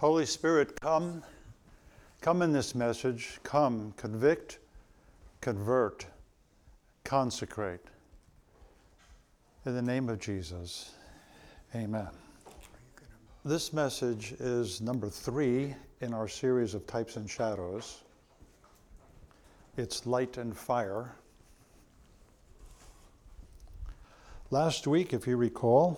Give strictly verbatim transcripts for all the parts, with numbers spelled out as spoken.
Holy Spirit, come, come in this message, come, convict, convert, consecrate. In the name of Jesus, amen. This message is number three in our series of Types and Shadows. It's light and fire. Last week, if you recall,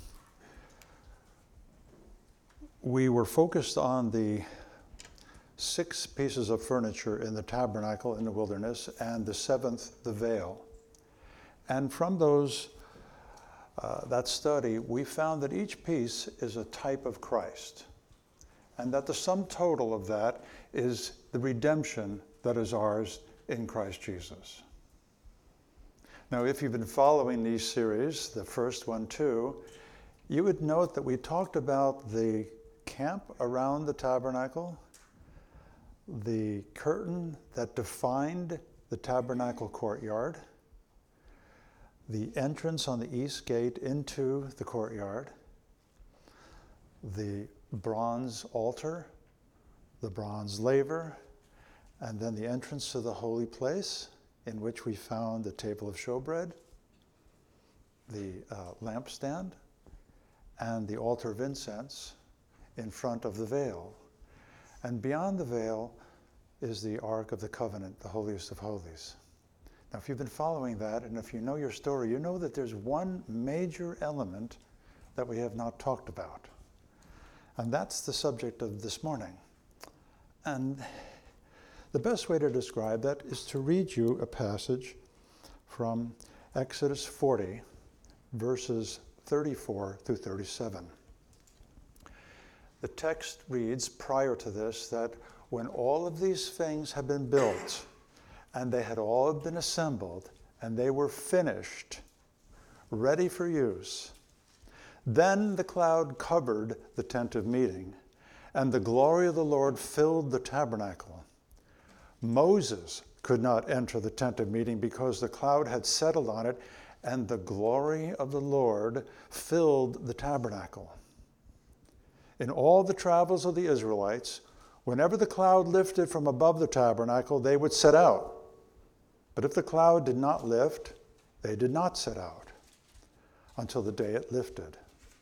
we were focused on the six pieces of furniture in the tabernacle in the wilderness, and the seventh, the veil. And from those, uh, that study, we found that each piece is a type of Christ, and that the sum total of that is the redemption that is ours in Christ Jesus. Now, if you've been following these series, the first one too, you would note that we talked about the camp around the tabernacle, the curtain that defined the tabernacle courtyard, the entrance on the east gate into the courtyard, the bronze altar, the bronze laver, and then the entrance to the holy place, in which we found the table of showbread, the uh, lampstand, and the altar of incense in front of the veil. And beyond the veil is the Ark of the Covenant, the holiest of holies. Now, if you've been following that, and if you know your story, you know that there's one major element that we have not talked about. And that's the subject of this morning. And the best way to describe that is to read you a passage from Exodus forty, verses thirty-four through thirty-seven. The text reads, prior to this, that when all of these things had been built, and they had all been assembled, and they were finished, ready for use, then the cloud covered the tent of meeting, and the glory of the Lord filled the tabernacle. Moses could not enter the tent of meeting because the cloud had settled on it, and the glory of the Lord filled the tabernacle. In all the travels of the Israelites, whenever the cloud lifted from above the tabernacle, they would set out. But if the cloud did not lift, they did not set out until the day it lifted.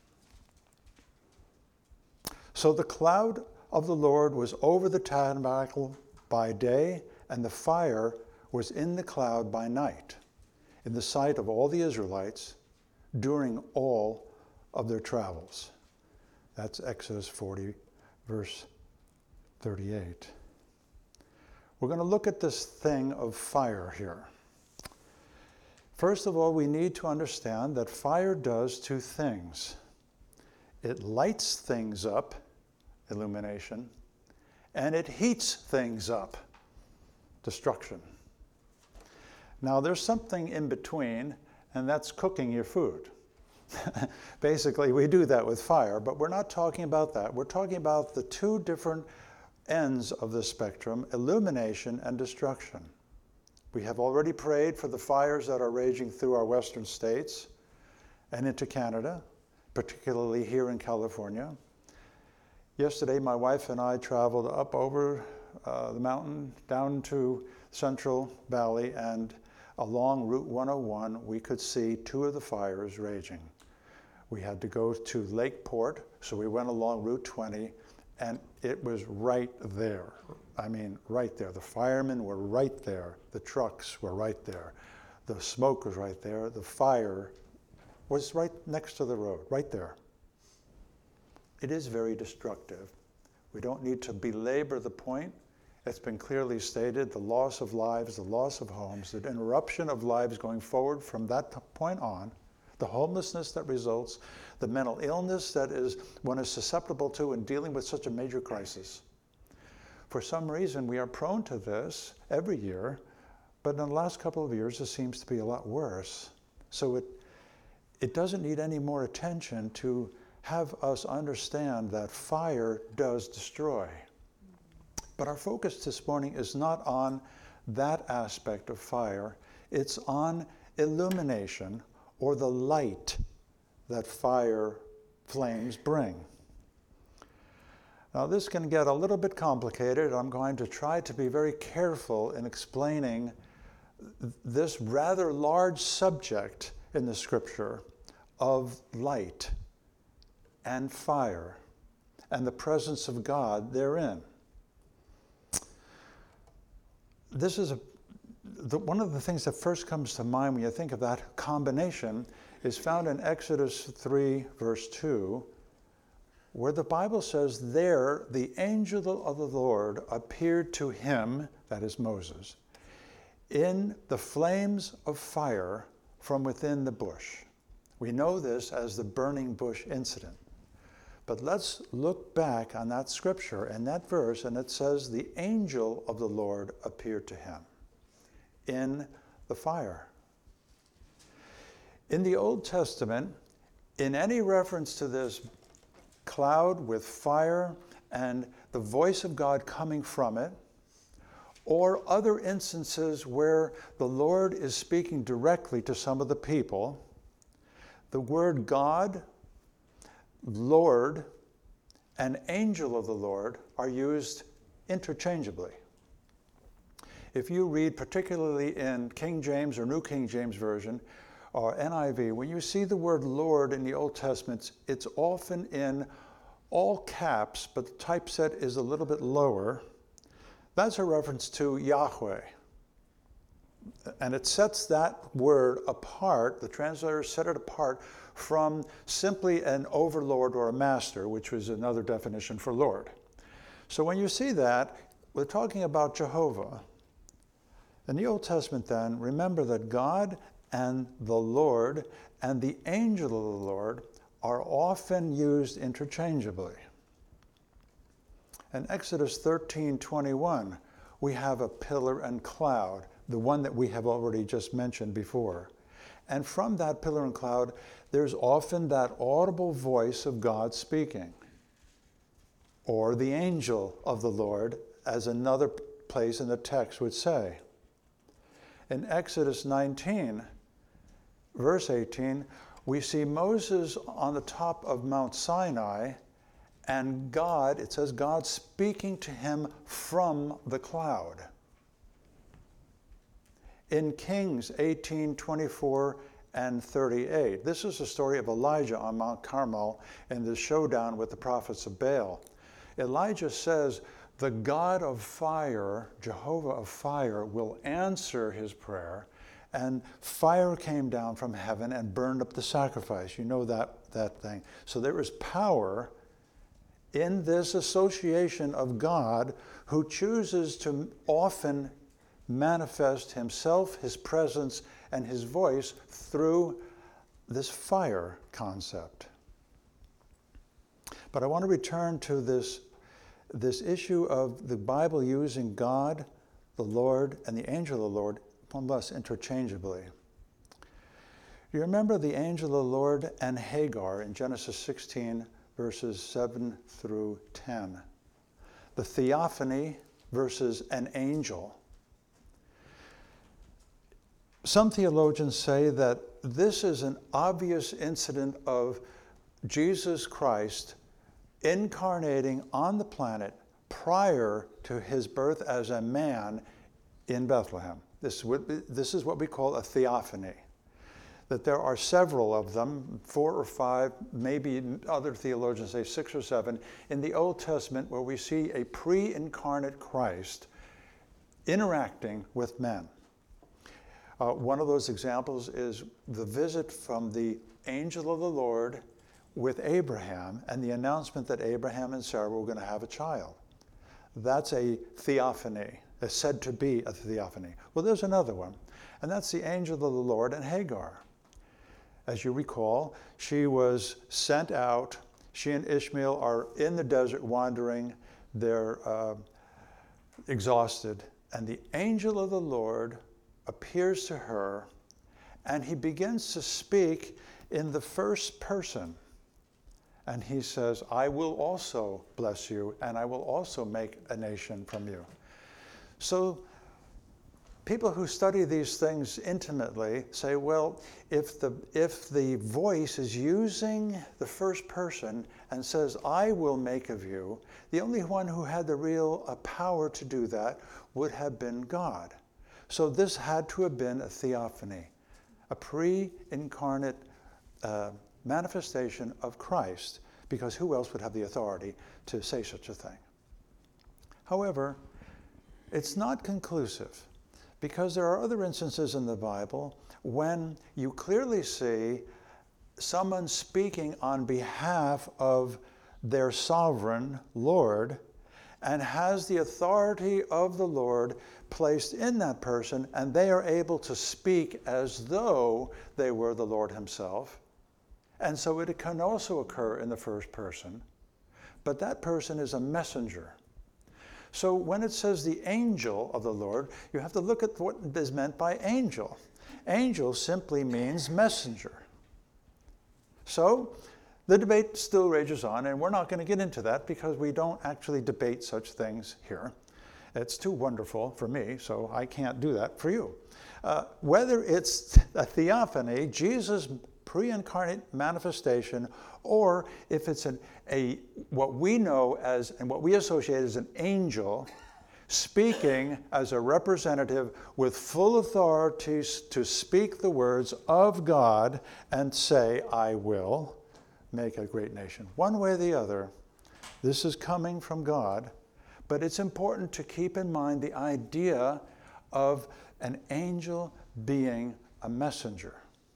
So the cloud of the Lord was over the tabernacle by day, and the fire was in the cloud by night, in the sight of all the Israelites during all of their travels. That's Exodus forty, verse thirty-eight. We're going to look at this thing of fire here. First of all, we need to understand that fire does two things. It lights things up, illumination, and it heats things up, destruction. Now, there's something in between, and that's cooking your food. Basically, we do that with fire, but we're not talking about that. We're talking about the two different ends of the spectrum, illumination and destruction. We have already prayed for the fires that are raging through our western states and into Canada, particularly here in California. Yesterday, my wife and I traveled up over uh, the mountain down to Central Valley, and along Route one oh one, we could see two of the fires raging. We had to go to Lakeport, so we went along Route twenty, and it was right there. I mean, right there. The firemen were right there. The trucks were right there. The smoke was right there. The fire was right next to the road, right there. It is very destructive. We don't need to belabor the point. It's been clearly stated, the loss of lives, the loss of homes, the interruption of lives going forward from that point on, the homelessness that results, the mental illness that is one is susceptible to in dealing with such a major crisis. For some reason, we are prone to this every year, but in the last couple of years, it seems to be a lot worse. So it, it doesn't need any more attention to have us understand that fire does destroy. But our focus this morning is not on that aspect of fire. It's on illumination, or the light that fire flames bring. Now, this can get a little bit complicated. I'm going to try to be very careful in explaining this rather large subject in the scripture of light and fire and the presence of God therein. This is a, the, one of the things that first comes to mind when you think of that combination is found in Exodus three, verse two, where the Bible says, there the angel of the Lord appeared to him, that is Moses, in the flames of fire from within the bush. We know this as the burning bush incident. But let's look back on that scripture and that verse, and it says, the angel of the Lord appeared to him in the fire. In the Old Testament, in any reference to this cloud with fire and the voice of God coming from it, or other instances where the Lord is speaking directly to some of the people, the word God, Lord, and angel of the Lord are used interchangeably. If you read particularly in King James or New King James Version or N I V, when you see the word Lord in the Old Testament, it's often in all caps, but the typeset is a little bit lower. That's a reference to Yahweh. And it sets that word apart, the translators set it apart from simply an overlord or a master, which was another definition for Lord. So when you see that, we're talking about Jehovah. In the Old Testament then, remember that God and the Lord and the angel of the Lord are often used interchangeably. In Exodus thirteen twenty-one, we have a pillar and cloud, the one that we have already just mentioned before. And from that pillar and cloud, there's often that audible voice of God speaking, or the angel of the Lord, as another place in the text would say. In Exodus nineteen, verse eighteen, we see Moses on the top of Mount Sinai, and God, it says God speaking to him from the cloud. In Kings eighteen twenty-four and thirty-eight, this is the story of Elijah on Mount Carmel in the showdown with the prophets of Baal. Elijah says, the God of fire, Jehovah of fire, will answer his prayer. And fire came down from heaven and burned up the sacrifice. You know that, that thing. So there is power in this association of God, who chooses to often manifest himself, his presence, and his voice through this fire concept. But I want to return to this, this issue of the Bible using God, the Lord, and the angel of the Lord, more or less interchangeably. You remember the angel of the Lord and Hagar in Genesis sixteen, verses seven through ten. The theophany versus an angel. Some theologians say that this is an obvious incident of Jesus Christ incarnating on the planet prior to his birth as a man in Bethlehem. This is what, this is what we call a theophany. That there are several of them, four or five, maybe other theologians say six or seven, in the Old Testament where we see a pre-incarnate Christ interacting with men. Uh, one of those examples is the visit from the angel of the Lord with Abraham and the announcement that Abraham and Sarah were going to have a child. That's a theophany. It's said to be a theophany. Well, there's another one, and that's the angel of the Lord and Hagar. As you recall, she was sent out. She and Ishmael are in the desert wandering. They're uh, exhausted, and the angel of the Lord appears to her, and he begins to speak in the first person. And he says, I will also bless you, and I will also make a nation from you. So people who study these things intimately say, well, if the, if the voice is using the first person and says, I will make of you, the only one who had the real uh, power to do that would have been God. So this had to have been a theophany, a pre-incarnate uh, manifestation of Christ, because who else would have the authority to say such a thing? However, it's not conclusive, because there are other instances in the Bible when you clearly see someone speaking on behalf of their sovereign Lord and has the authority of the Lord placed in that person, and they are able to speak as though they were the Lord himself. And so it can also occur in the first person, but that person is a messenger. So when it says the angel of the Lord, you have to look at what is meant by angel. Angel simply means messenger. So the debate still rages on, and we're not going to get into that because we don't actually debate such things here. It's too wonderful for me, so I can't do that for you. Uh, whether it's a theophany, Jesus' pre-incarnate manifestation, or if it's an, a what we know as and what we associate as an angel speaking as a representative with full authority to speak the words of God and say, I will make a great nation. One way or the other, this is coming from God, but it's important to keep in mind the idea of an angel being a messenger.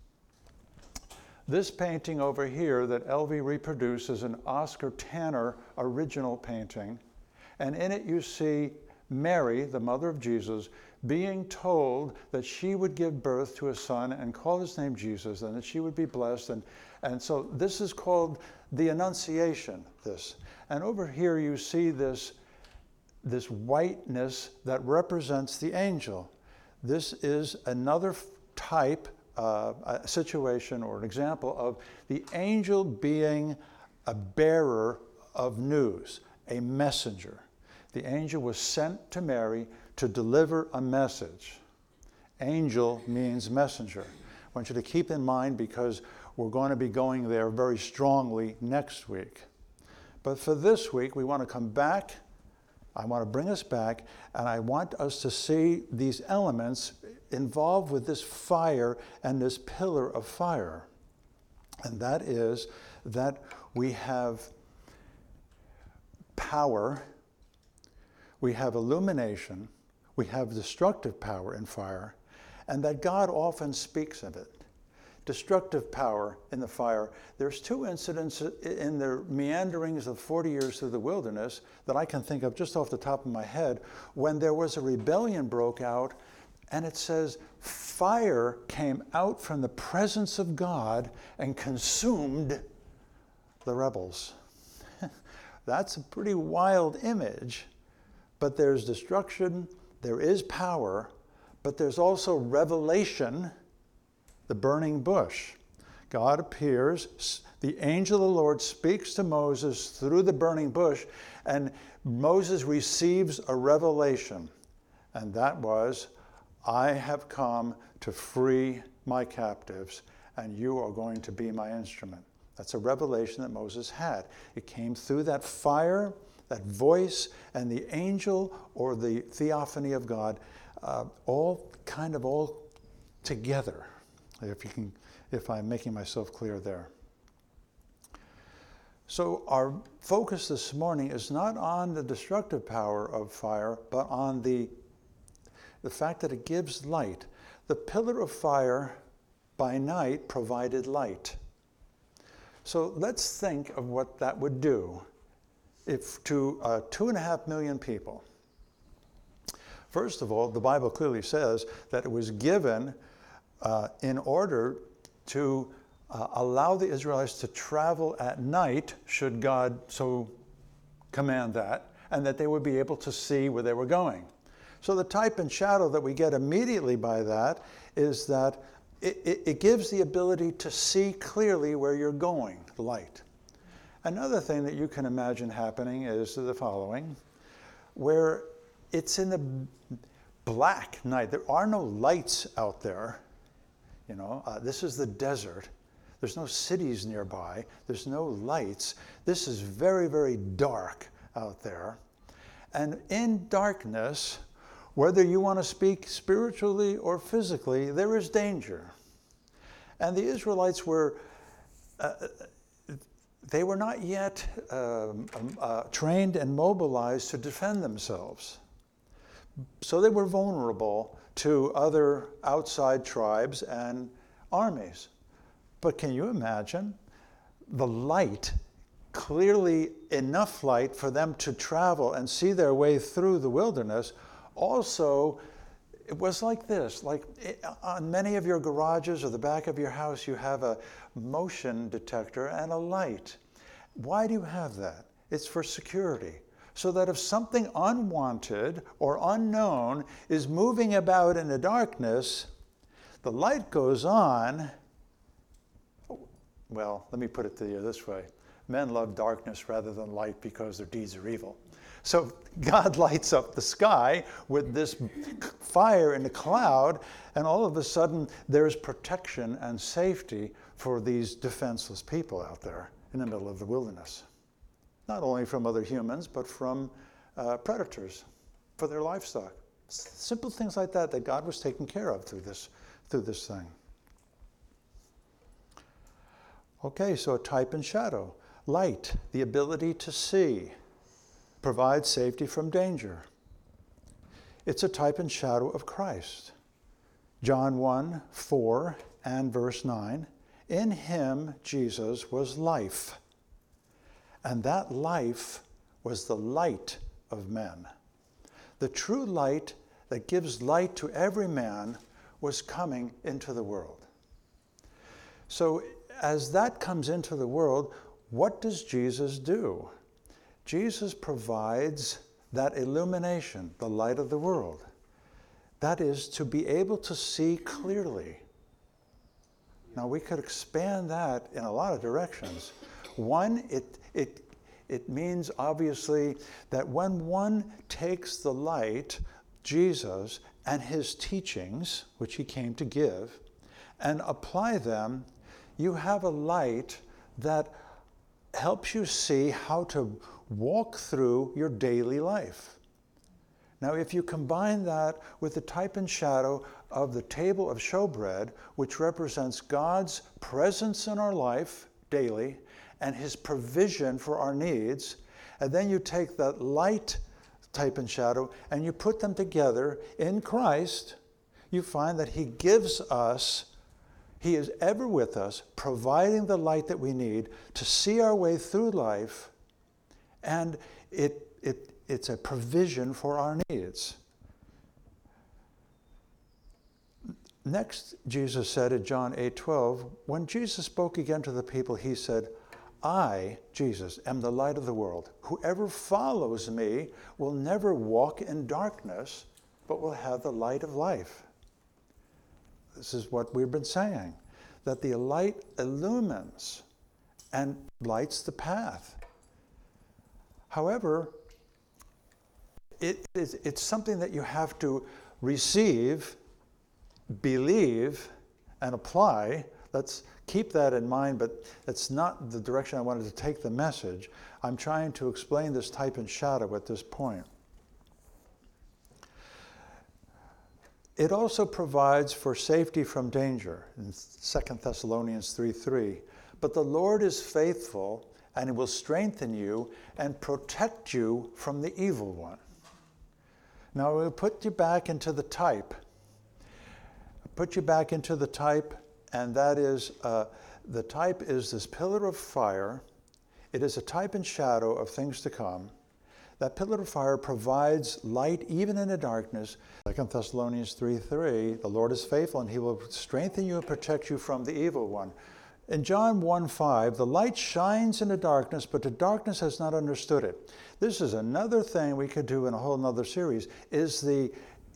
This painting over here that L V reproduced is an Oscar Tanner original painting, and in it you see Mary, the mother of Jesus, being told that she would give birth to a son and call his name Jesus, and that she would be blessed. And, and so this is called the Annunciation, this. And over here you see this, this whiteness that represents the angel. This is another type, uh, a situation or an example of the angel being a bearer of news, a messenger. The angel was sent to Mary to deliver a message. Angel means messenger. I want you to keep in mind because we're going to be going there very strongly next week. But for this week, we want to come back. I want to bring us back, and I want us to see these elements involved with this fire and this pillar of fire. And that is that we have power, we have illumination, we have destructive power in fire, and that God often speaks of it. Destructive power in the fire. There's two incidents in the meanderings of forty years through the wilderness that I can think of just off the top of my head when there was a rebellion broke out, and it says fire came out from the presence of God and consumed the rebels. That's a pretty wild image, but there's destruction, there is power, but there's also revelation. The burning bush. God appears, the angel of the Lord speaks to Moses through the burning bush, and Moses receives a revelation. And that was, I have come to free my captives, and you are going to be my instrument. That's a revelation that Moses had. It came through that fire, that voice, and the angel or the theophany of God, uh, all kind of all together. If you can, if I'm making myself clear there. So our focus this morning is not on the destructive power of fire, but on the, the fact that it gives light. The pillar of fire by night provided light. So let's think of what that would do if to uh, two and a half million people. First of all, the Bible clearly says that it was given Uh, in order to uh, allow the Israelites to travel at night, should God so command that, and that they would be able to see where they were going. So the type and shadow that we get immediately by that is that it, it, it gives the ability to see clearly where you're going, light. Another thing that you can imagine happening is the following, where it's in the black night. There are no lights out there. You know, uh, this is the desert. There's no cities nearby. There's no lights. This is very, very dark out there. And in darkness, whether you want to speak spiritually or physically, there is danger. And the Israelites were, uh, they were not yet um, uh, trained and mobilized to defend themselves. So they were vulnerable to other outside tribes and armies. But can you imagine the light, clearly enough light for them to travel and see their way through the wilderness? Also, it was like this, like on many of your garages or the back of your house, you have a motion detector and a light. Why do you have that? It's for security. So that if something unwanted or unknown is moving about in the darkness, the light goes on. Well, let me put it to you this way. Men love darkness rather than light because their deeds are evil. So God lights up the sky with this fire in the cloud, and all of a sudden there's protection and safety for these defenseless people out there in the middle of the wilderness. Not only from other humans, but from uh, predators for their livestock. S- simple things like that that God was taking care of through this, through this thing. Okay, so a type and shadow. Light, the ability to see, provides safety from danger. It's a type and shadow of Christ. John one, four and verse nine. In him, Jesus, was life. And that life was the light of men. The true light that gives light to every man was coming into the world. So as that comes into the world, what does Jesus do? Jesus provides that illumination, the light of the world. That is to be able to see clearly. Now we could expand that in a lot of directions. One, it, it, it means obviously that when one takes the light, Jesus, and his teachings, which he came to give, and apply them, you have a light that helps you see how to walk through your daily life. Now, if you combine that with the type and shadow of the table of showbread, which represents God's presence in our life daily and his provision for our needs, and then you take that light type and shadow and you put them together in Christ, you find that he gives us, he is ever with us, providing the light that we need to see our way through life, and it, it, it's a provision for our needs. Next, Jesus said in John eight twelve, when Jesus spoke again to the people, he said, I, Jesus, am the light of the world. Whoever follows me will never walk in darkness, but will have the light of life. This is what we've been saying, that the light illumines and lights the path. However, it is, it's something that you have to receive, believe, and apply. Let's keep that in mind, but that's not the direction I wanted to take the message. I'm trying to explain this type and shadow at this point. It also provides for safety from danger in Second Thessalonians three three. But the Lord is faithful, and he will strengthen you and protect you from the evil one. Now we'll put you back into the type. Put you back into the type, and that is, uh, the type is this pillar of fire. It is a type and shadow of things to come. That pillar of fire provides light even in the darkness. Second Thessalonians three three, the Lord is faithful and he will strengthen you and protect you from the evil one. In John one five, the light shines in the darkness, but the darkness has not understood it. This is another thing we could do in a whole nother series, is the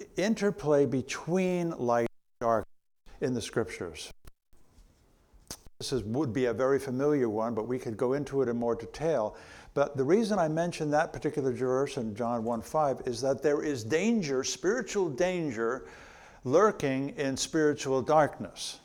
interplay between light and darkness in the scriptures. This is, would be a very familiar one, but we could go into it in more detail. But the reason I mentioned that particular verse in John one five is that there is danger, spiritual danger, lurking in spiritual darkness.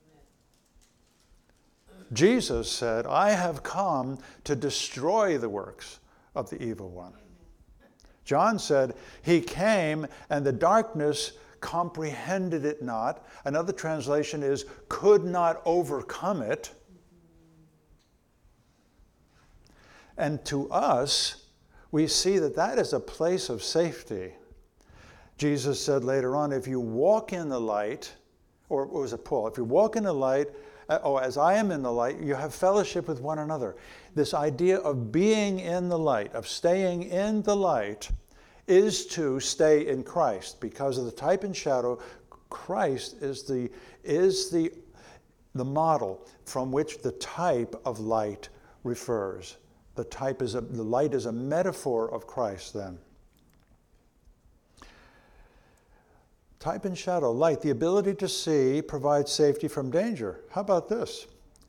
Jesus said, I have come to destroy the works of the evil one. John said, he came and the darkness comprehended it not. Another translation is, could not overcome it. And to us, we see that that is a place of safety. Jesus said later on, if you walk in the light, or was it Paul? If you walk in the light, oh, as I am in the light, you have fellowship with one another. This idea of being in the light, of staying in the light, is to stay in Christ. Because of the type and shadow, Christ is the, is the, the model from which the type of light refers. The type is a, the light is a metaphor of Christ then. Type and shadow, light, the ability to see provides safety from danger. How about this?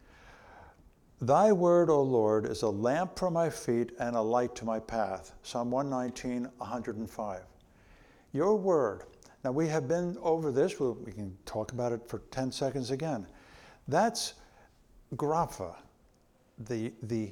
Thy word, O Lord, is a lamp for my feet and a light to my path. Psalm one nineteen, one hundred five. Your word. Now we have been over this. We'll, we can talk about it for ten seconds again. That's grapha, the, the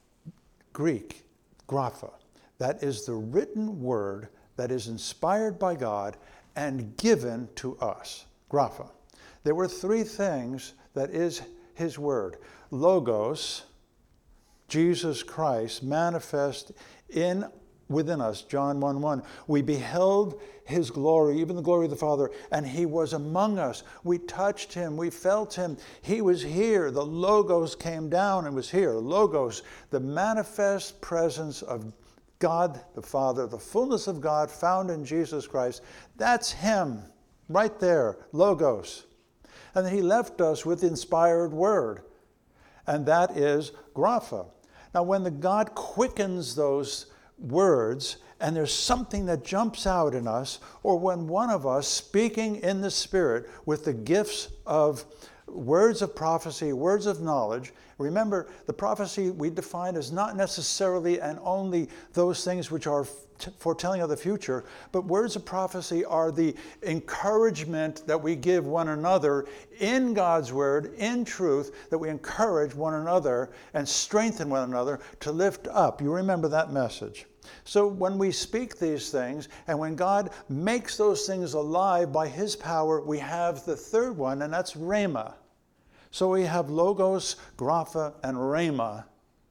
Greek grapha. That is the written word that is inspired by God and given to us. Grapha. There were three things that is his word. Logos, Jesus Christ, manifest in within us, John one one. We beheld his glory, even the glory of the Father, and he was among us. We touched him, we felt him. He was here. The Logos came down and was here. Logos, the manifest presence of God the Father, the fullness of God found in Jesus Christ. That's him, right there, Logos. And then he left us with the inspired word, and that is grapha. Now, when the God quickens those words, and there's something that jumps out in us, or when one of us speaking in the Spirit with the gifts of words of prophecy, words of knowledge. Remember, the prophecy we define as not necessarily and only those things which are foretelling of the future, but words of prophecy are the encouragement that we give one another in God's word, in truth, that we encourage one another and strengthen one another to lift up. You remember that message. So when we speak these things, and when God makes those things alive by his power, we have the third one, and that's rhema. So we have logos, grapha, and rhema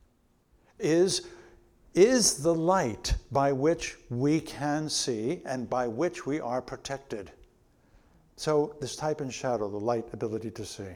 is, is the light by which we can see and by which we are protected. So this type and shadow, the light ability to see.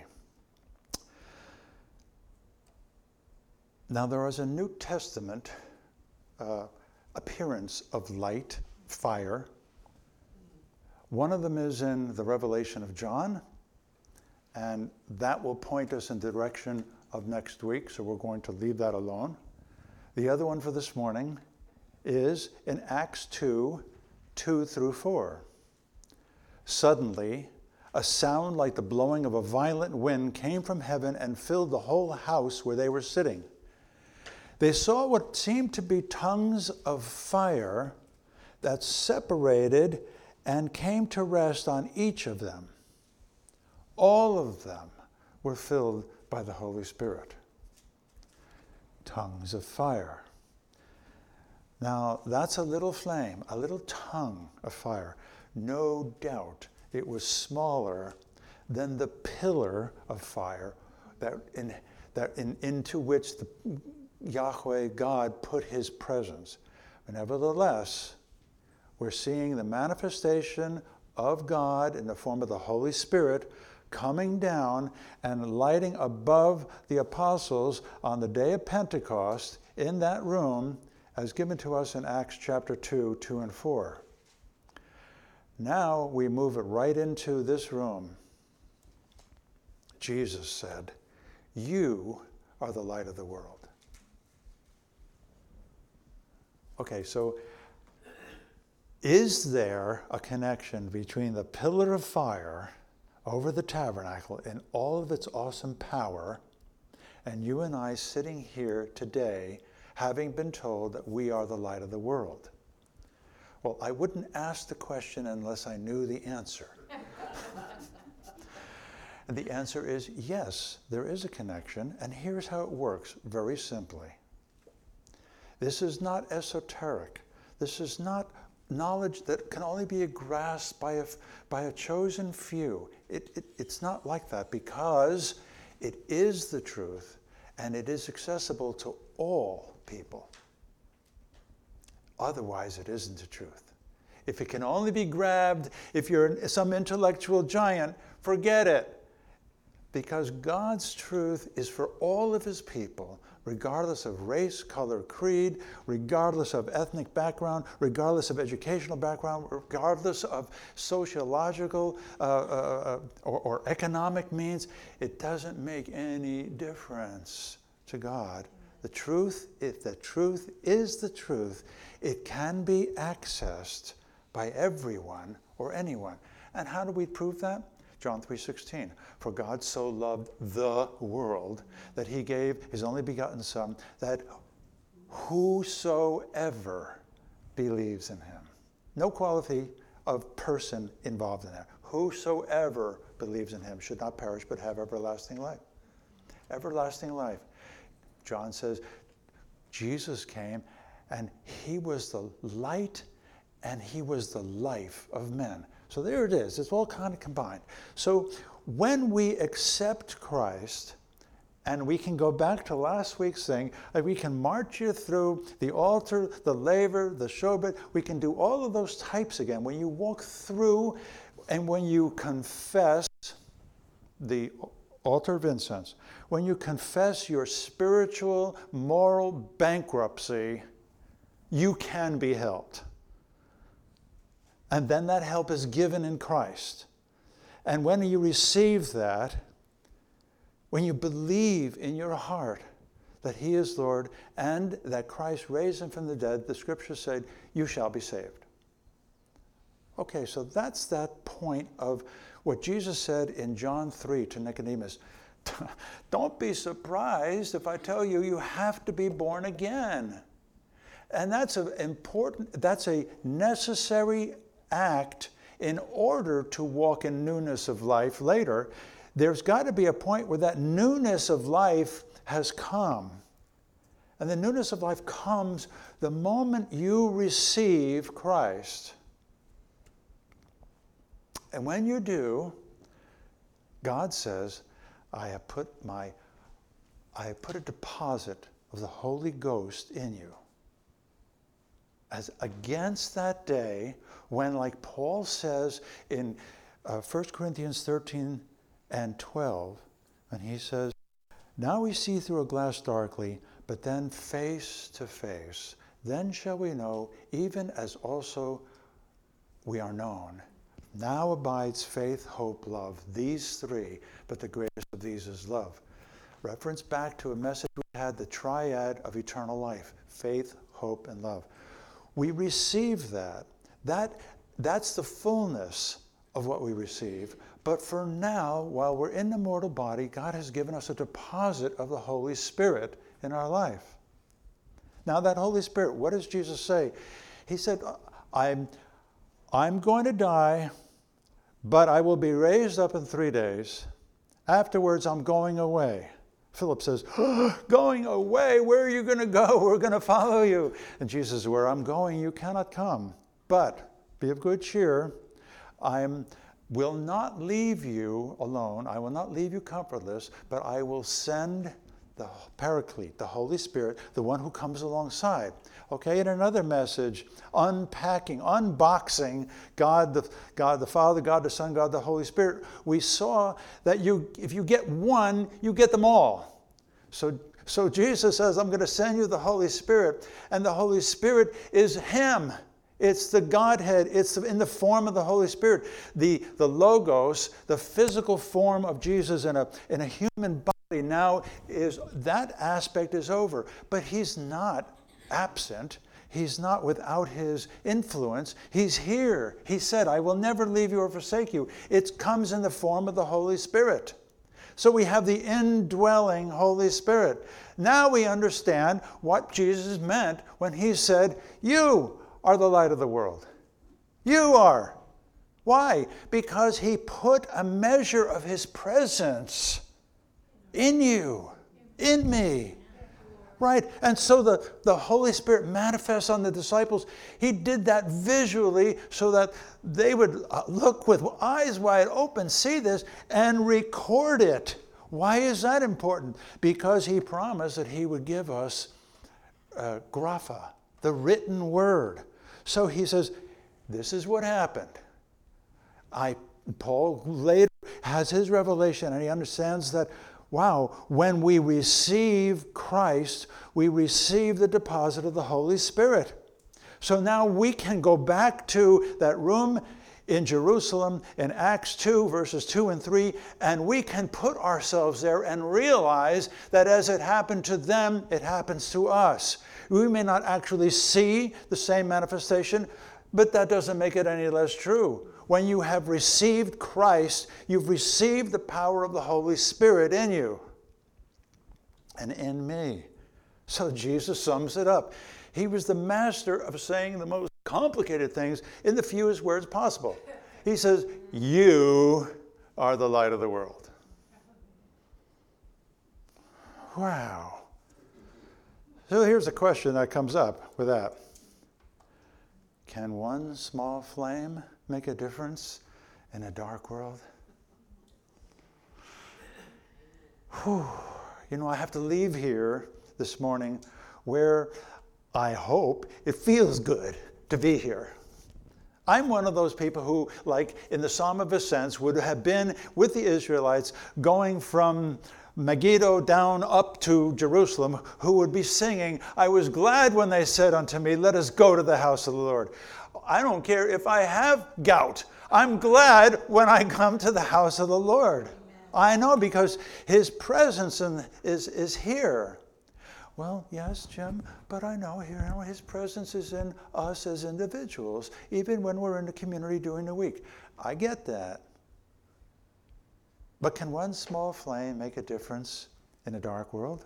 Now there is a New Testament uh, appearance of light, fire. One of them is in the Revelation of John, and that will point us in the direction of next week, so we're going to leave that alone. The other one for this morning is in Acts two, two through four. Suddenly, a sound like the blowing of a violent wind came from heaven and filled the whole house where they were sitting. They saw what seemed to be tongues of fire that separated and came to rest on each of them. All of them were filled by the Holy Spirit. Tongues of fire. Now, that's a little flame, a little tongue of fire. No doubt it was smaller than the pillar of fire that in, that in, into which the Yahweh God put his presence. But nevertheless, we're seeing the manifestation of God in the form of the Holy Spirit coming down and lighting above the apostles on the day of Pentecost in that room as given to us in Acts chapter two, two and four. Now we move it right into this room. Jesus said, "You are the light of the world." Okay, so is there a connection between the pillar of fire over the tabernacle in all of its awesome power, and you and I sitting here today having been told that we are the light of the world. Well, I wouldn't ask the question unless I knew the answer. And the answer is yes, there is a connection, and here's how it works very simply. This is not esoteric. This is not knowledge that can only be grasped by a, by a chosen few. It, it, it's not like that, because it is the truth and it is accessible to all people. Otherwise, it isn't the truth. If it can only be grabbed, if you're some intellectual giant, forget it. Because God's truth is for all of his people, regardless of race, color, creed, regardless of ethnic background, regardless of educational background, regardless of sociological uh, uh, or, or economic means. It doesn't make any difference to God. The truth, if the truth is the truth, it can be accessed by everyone or anyone. And how do we prove that? John three sixteen, for God so loved the world that he gave his only begotten Son, that whosoever believes in him. No quality of person involved in that. Whosoever believes in him should not perish but have everlasting life. Everlasting life. John says Jesus came and he was the light and he was the life of men. So there it is. It's all kind of combined. So when we accept Christ, and we can go back to last week's thing, like we can march you through the altar, the laver, the showbread. We can do all of those types again. When you walk through and when you confess the altar of incense, when you confess your spiritual, moral bankruptcy, you can be helped. And then that help is given in Christ. And when you receive that, when you believe in your heart that he is Lord and that Christ raised him from the dead, the scripture said, you shall be saved. Okay, so that's that point of what Jesus said in John three to Nicodemus. Don't be surprised if I tell you you have to be born again. And that's an important, that's a necessary act in order to walk in newness of life later. There's got to be a point where that newness of life has come. And the newness of life comes the moment you receive Christ. And when you do, God says, I have put my, I have put a deposit of the Holy Ghost in you. As against that day when, like Paul says in uh, First Corinthians thirteen and twelve, and he says, now we see through a glass darkly, but then face to face. Then shall we know, even as also we are known. Now abides faith, hope, love, these three, but the greatest of these is love. Reference back to a message we had, the triad of eternal life, faith, hope, and love. We receive that. That that's the fullness of what we receive. But for now, while we're in the mortal body, God has given us a deposit of the Holy Spirit in our life. Now that Holy Spirit, what does Jesus say? He said, I'm, I'm going to die, but I will be raised up in three days. Afterwards, I'm going away. Philip says, oh, going away? Where are you going to go? We're going to follow you. And Jesus says, where I'm going, you cannot come. But be of good cheer. I will not leave you alone. I will not leave you comfortless, but I will send the Paraclete, the Holy Spirit, the one who comes alongside. Okay, in another message, unpacking, unboxing God the, God the Father, God the Son, God the Holy Spirit, we saw that you, if you get one, you get them all. So, so Jesus says, I'm going to send you the Holy Spirit, and the Holy Spirit is Him. It's the Godhead. It's in the form of the Holy Spirit. The, the Logos, the physical form of Jesus in a, in a human body now is, that aspect is over. But He's not absent. He's not without his influence. He's here. He said, I will never leave you or forsake you. It comes in the form of the Holy Spirit. So we have the indwelling Holy Spirit. Now we understand what Jesus meant when he said, you are the light of the world. You are. Why? Because he put a measure of his presence in you, in me. Right? And so the, the Holy Spirit manifests on the disciples. He did that visually so that they would look with eyes wide open, see this, and record it. Why is that important? Because he promised that he would give us uh, grapha, the written word. So he says, this is what happened. I, Paul later has his revelation, and he understands that wow, when we receive Christ, we receive the deposit of the Holy Spirit. So now we can go back to that room in Jerusalem in Acts two, verses two and three, and we can put ourselves there and realize that as it happened to them, it happens to us. We may not actually see the same manifestation, but that doesn't make it any less true. When you have received Christ, you've received the power of the Holy Spirit in you and in me. So Jesus sums it up. He was the master of saying the most complicated things in the fewest words possible. He says, you are the light of the world. Wow. So here's a question that comes up with that. Can one small flame make a difference in a dark world? Whew. You know, I have to leave here this morning where I hope it feels good to be here. I'm one of those people who, like in the Psalm of Ascents, would have been with the Israelites going from Megiddo down up to Jerusalem, who would be singing, I was glad when they said unto me, let us go to the house of the Lord. I don't care if I have gout. I'm glad when I come to the house of the Lord. Amen. I know, because his presence in, is, is here. Well, yes, Jim, but I know here you know, his presence is in us as individuals, even when we're in the community during the week. I get that. But can one small flame make a difference in a dark world?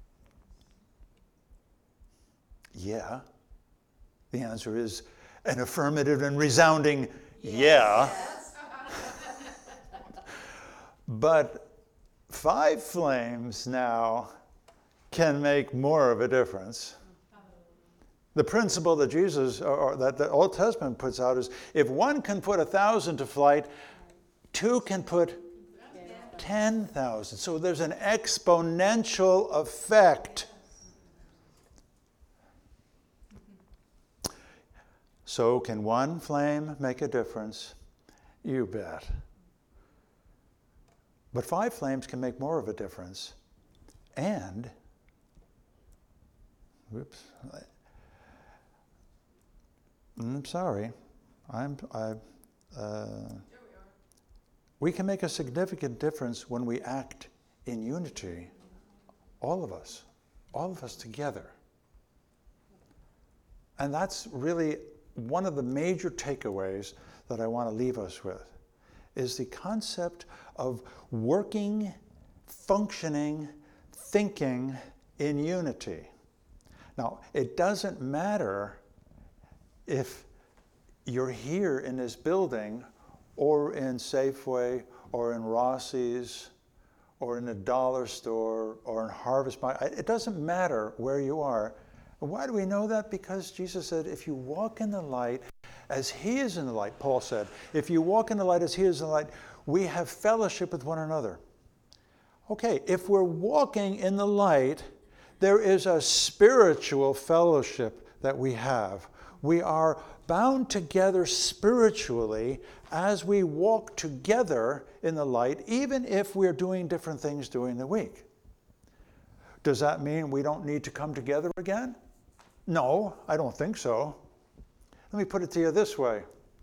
Yeah. The answer is an affirmative and resounding yeah. Yes. But five flames now can make more of a difference. The principle that Jesus, or that the Old Testament puts out is, if one can put a thousand to flight, two can put ten thousand. So there's an exponential effect. So can one flame make a difference? You bet. But five flames can make more of a difference. And, whoops, I'm sorry, I'm, I, uh, we can make a significant difference when we act in unity, all of us, all of us together. And that's really one of the major takeaways that I want to leave us with, is the concept of working, functioning, thinking in unity. Now, it doesn't matter if you're here in this building or in Safeway or in Rossi's or in a dollar store or in Harvest Market. It doesn't matter where you are. Why do we know that? Because Jesus said, if you walk in the light as he is in the light, Paul said, if you walk in the light as he is in the light, we have fellowship with one another. Okay, if we're walking in the light, there is a spiritual fellowship that we have. We are bound together spiritually as we walk together in the light, even if we're doing different things during the week. Does that mean we don't need to come together again? No, I don't think so. Let me put it to you this way.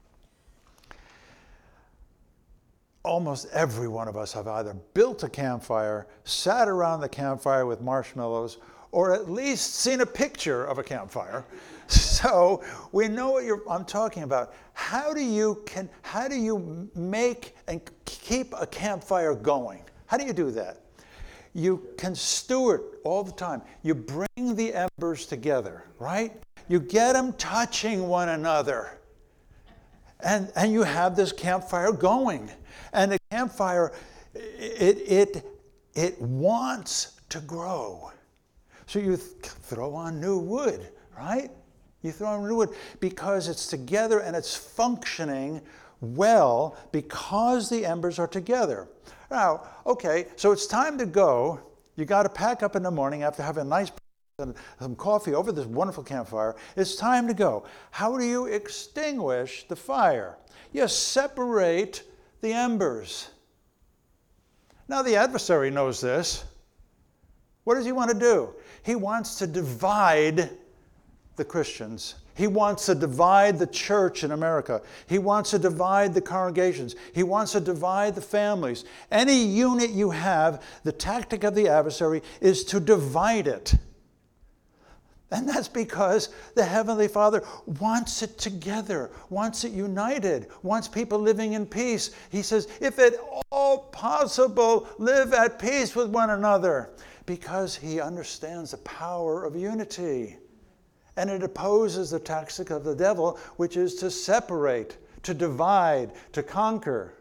Almost every one of us have either built a campfire, sat around the campfire with marshmallows, or at least seen a picture of a campfire. So we know what you're, I'm talking about. How do you can how do you make and keep a campfire going? How do you do that? You can steward all the time. You bring the embers together, right? You get them touching one another. And, and you have this campfire going. And the campfire, it, it, it wants to grow. So you th- throw on new wood, right? You throw on new wood because it's together and it's functioning well because the embers are together. Now, okay, so it's time to go. You got to pack up in the morning after having a nice and some coffee over this wonderful campfire. It's time to go. How do you extinguish the fire? You separate the embers. Now the adversary knows this. What does he want to do? He wants to divide the Christians. He wants to divide the church in America. He wants to divide the congregations. He wants to divide the families. Any unit you have, the tactic of the adversary is to divide it. And that's because the Heavenly Father wants it together, wants it united, wants people living in peace. He says, if at all possible, live at peace with one another, because he understands the power of unity. And it opposes the tactic of the devil, which is to separate, to divide, to conquer.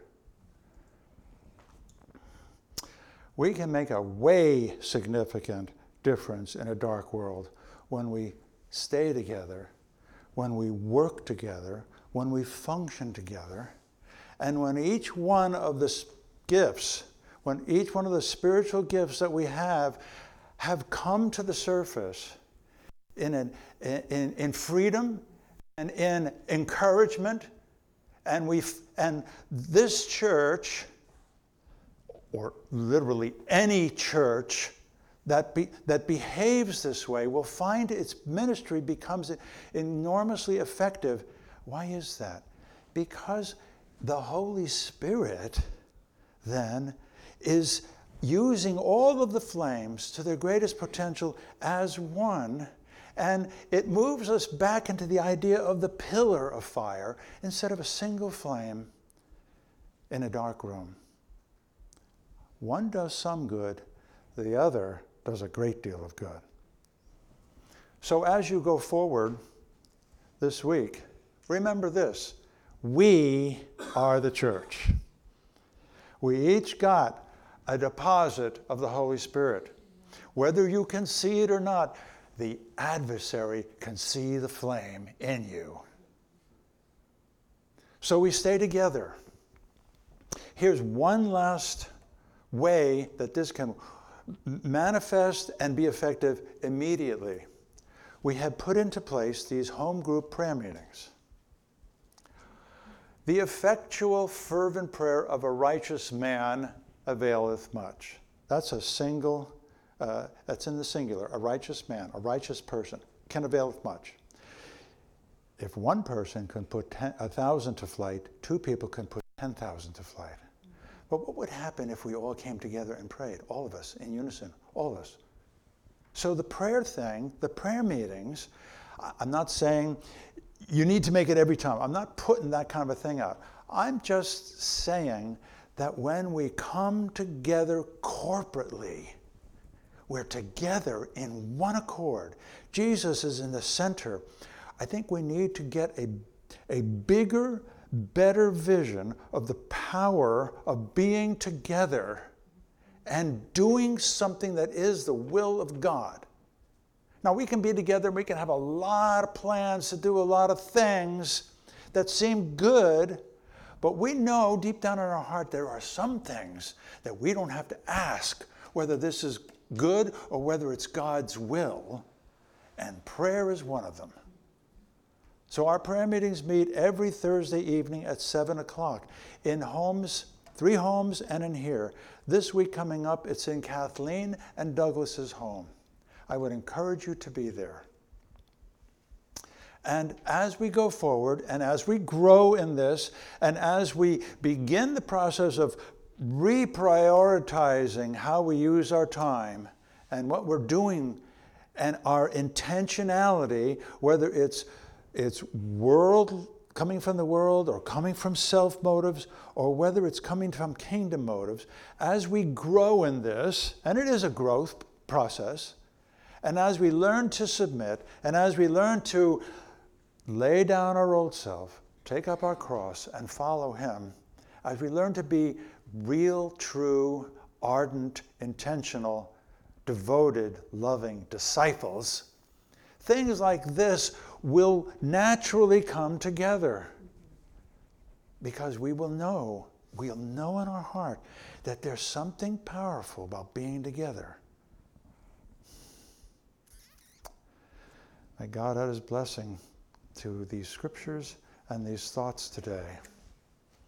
We can make a way significant difference in a dark world when we stay together, when we work together, when we function together, and when each one of the gifts, when each one of the spiritual gifts that we have, have come to the surface in, an, in, in freedom and in encouragement, and we and this church, or literally any church, That, be, that behaves this way will find its ministry becomes enormously effective. Why is that? Because the Holy Spirit then is using all of the flames to their greatest potential as one, and it moves us back into the idea of the pillar of fire instead of a single flame in a dark room. One does some good, the other does a great deal of good. So as you go forward this week, remember this: we are the church. We each got a deposit of the Holy Spirit. Whether you can see it or not, the adversary can see the flame in you. So we stay together. Here's one last way that this can manifest and be effective immediately. We have put into place these home group prayer meetings. The effectual fervent prayer of a righteous man availeth much. That's a single, uh, that's in the singular, a righteous man, a righteous person can availeth much. If one person can put ten, a thousand to flight, two people can put ten thousand to flight. But what would happen if we all came together and prayed, all of us, in unison, all of us? So the prayer thing, the prayer meetings, I'm not saying you need to make it every time. I'm not putting that kind of a thing out. I'm just saying that when we come together corporately, we're together in one accord. Jesus is in the center. I think we need to get a, a bigger, better vision of the power of being together and doing something that is the will of God. Now, we can be together, we can have a lot of plans to do a lot of things that seem good, but we know deep down in our heart there are some things that we don't have to ask whether this is good or whether it's God's will, and prayer is one of them. So our prayer meetings meet every Thursday evening at seven o'clock in homes, three homes and in here. This week coming up, it's in Kathleen and Douglas's home. I would encourage you to be there. And as we go forward and as we grow in this and as we begin the process of reprioritizing how we use our time and what we're doing and our intentionality, whether it's, it's world coming from the world or coming from self motives, or whether it's coming from kingdom motives, as we grow in this, and it is a growth process, and as we learn to submit, and as we learn to lay down our old self, take up our cross, and follow him, as we learn to be real, true, ardent, intentional, devoted, loving disciples, things like this will naturally come together. Because we will know, we'll know in our heart that there's something powerful about being together. May God add his blessing to these scriptures and these thoughts today.